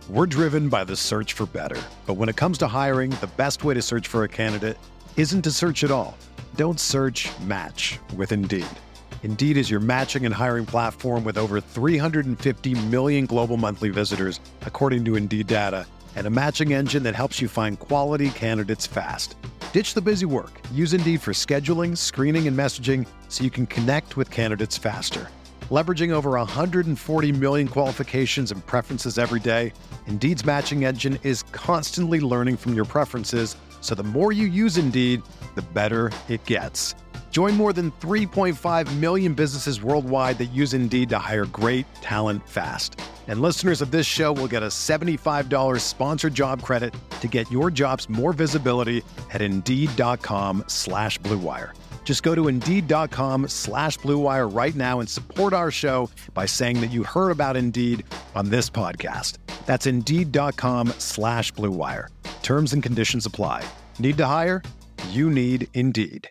We're driven by the search for better. But when it comes to hiring, the best way to search for a candidate isn't to search at all. Don't search, match with Indeed. Indeed is your matching and hiring platform with over 350 million global monthly visitors, according to Indeed data, and a matching engine that helps you find quality candidates fast. Ditch the busy work. Use Indeed for scheduling, screening, and messaging so you can connect with candidates faster. Leveraging over 140 million qualifications and preferences every day, Indeed's matching engine is constantly learning from your preferences, so the more you use Indeed, the better it gets. Join more than 3.5 million businesses worldwide that use Indeed to hire great talent fast. And listeners of this show will get a $75 sponsored job credit to get your jobs more visibility at Indeed.com/Blue Wire. Just go to Indeed.com/Blue Wire right now and support our show by saying that you heard about Indeed on this podcast. That's Indeed.com/Blue Wire. Terms and conditions apply. Need to hire? You need Indeed.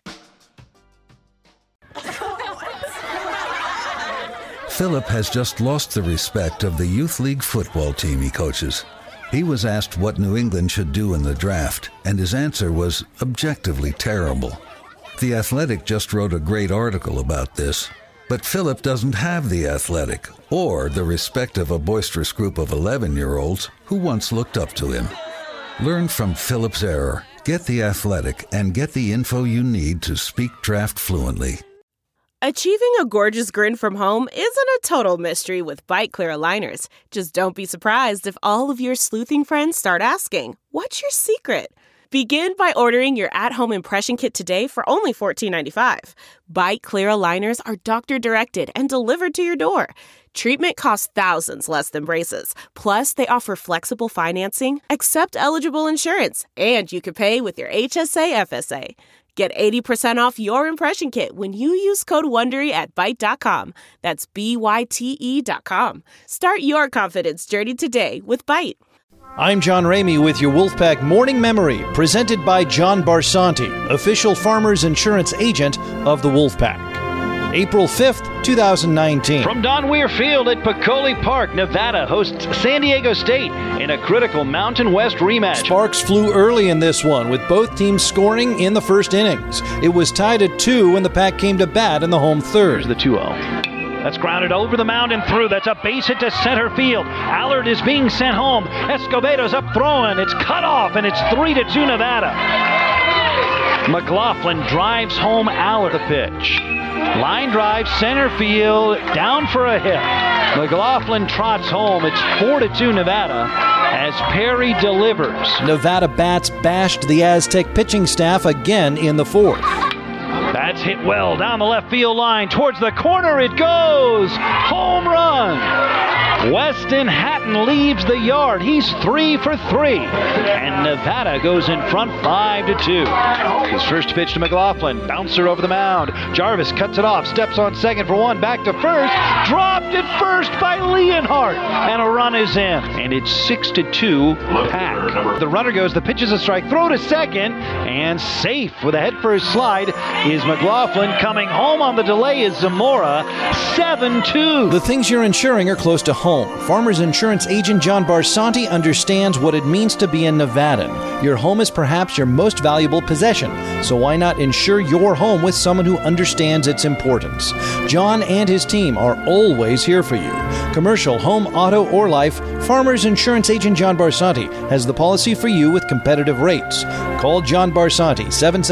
Philip has just lost the respect of the Youth League football team he coaches. He was asked what New England should do in the draft, and his answer was objectively terrible. The Athletic just wrote a great article about this, but Philip doesn't have the Athletic or the respect of a boisterous group of 11-year-olds who once looked up to him. Learn from Philip's error, get the Athletic, and get the info you need to speak draft fluently. Achieving a gorgeous grin from home isn't a total mystery with Byte Clear aligners. Just don't be surprised if all of your sleuthing friends start asking, "What's your secret?" Begin by ordering your at-home impression kit today for only $14.95. Byte Clear aligners are doctor-directed and delivered to your door. Treatment costs thousands less than braces. Plus, they offer flexible financing, accept eligible insurance, and you can pay with your HSA FSA. Get 80% off your impression kit when you use code WONDERY at Byte.com. That's BYTE.com. Start your confidence journey today with Byte. I'm John Ramey with your Wolfpack Morning Memory, presented by John Barsanti, official Farmers Insurance agent of the Wolfpack. April 5th, 2019. From Don Weir Field at Peccole Park, Nevada hosts San Diego State in a critical Mountain West rematch. Sparks flew early in this one, with both teams scoring in the first innings. It was tied at 2 when the Pack came to bat in the home third. Here's the 2-0. That's grounded over the mound and through. That's a base hit to center field. Allard is being sent home. Escobedo's up throwing. It's cut off, and it's 3-2 Nevada. McLaughlin drives home Allard the pitch. Line drive, center field, down for a hit. McLaughlin trots home. It's 4-2 Nevada as Perry delivers. Nevada bats bashed the Aztec pitching staff again in the fourth. That's hit well down the left field line. Towards the corner it goes. Home run. Weston Hatton leaves the yard. He's 3 for 3. And Nevada goes in front 5-2. His first pitch to McLaughlin. Bouncer over the mound. Jarvis cuts it off. Steps on second for one. Back to first. Dropped at first by Leonhardt. And a run is in. And it's 6-2 Pack. The runner goes. The pitch is a strike. Throw to second. And safe with a head-first slide is McLaughlin. Coming home on the delay is Zamora. 7-2. The things you're insuring are close to home. Farmers Insurance agent John Barsanti understands what it means to be a Nevadan. Your home is perhaps your most valuable possession, so why not insure your home with someone who understands its importance? John and his team are always here for you. Commercial, home, auto, or life, Farmers Insurance agent John Barsanti has the policy for you with competitive rates. Call John Barsanti,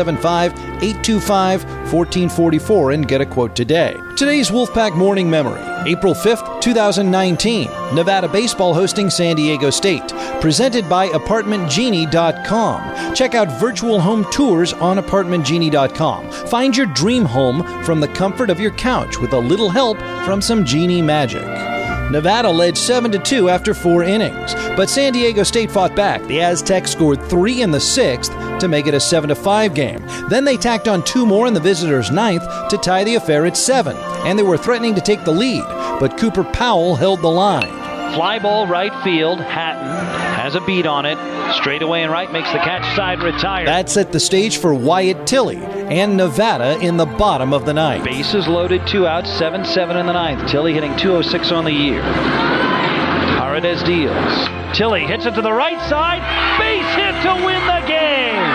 775-825-1444 and get a quote today. Today's Wolfpack Morning Memory, April 5th, 2019. Nevada baseball hosting San Diego State. Presented by ApartmentGenie.com. Check out virtual home tours on ApartmentGenie.com. Find your dream home from the comfort of your couch with a little help from some Genie magic. Nevada led 7-2 after 4 innings, but San Diego State fought back. The Aztecs scored 3 in the 6th to make it a 7-5 game. Then they tacked on 2 more in the visitors' 9th to tie the affair at 7, and they were threatening to take the lead, but Cooper Powell held the line. Fly ball right field. Hatton has a beat on it. Straight away and right makes the catch side retire. That set the stage for Wyatt Tilley and Nevada in the bottom of the 9th. Bases loaded, 2 outs, 7-7 in the 9th. Tilley hitting .206 on the year. All Paredes deals. Tilly hits it to the right side. Base hit to win the game.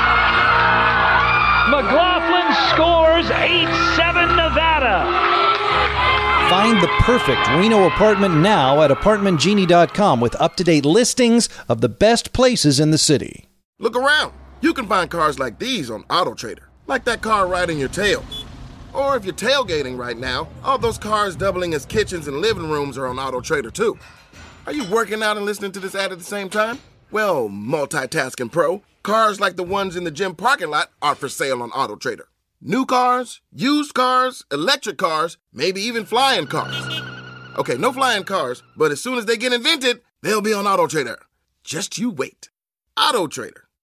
McLaughlin scores 8-7 Nevada. Find the perfect Reno apartment now at ApartmentGenie.com with up-to-date listings of the best places in the city. Look around. You can find cars like these on AutoTrader, like that car riding your tail. Or if you're tailgating right now, all those cars doubling as kitchens and living rooms are on AutoTrader too. Are you working out and listening to this ad at the same time? Well, multitasking pro, cars like the ones in the gym parking lot are for sale on AutoTrader. New cars, used cars, electric cars, maybe even flying cars. Okay, no flying cars, but as soon as they get invented, they'll be on AutoTrader. Just you wait. AutoTrader.